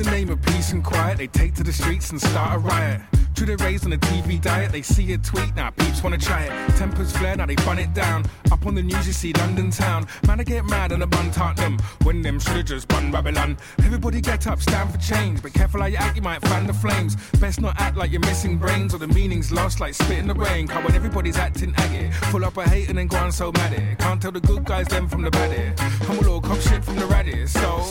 the name of peace and quiet, they take to the streets and start a riot. True, they're raised on a TV diet, they see a tweet, now peeps wanna try it. Tempers flare, now they bun it down. Up on the news you see London town. Man, I get mad and I bun Tottenham, when them should've just bun Babylon. Everybody get up, stand for change, but careful how you act, you might fan the flames. Best not act like you're missing brains, or the meaning's lost like spit in the rain. Cause when everybody's acting aggy, full up of hate and then go on so mad it. Can't tell the good guys them from the bad it. And we'll all cop shit from the raddest. So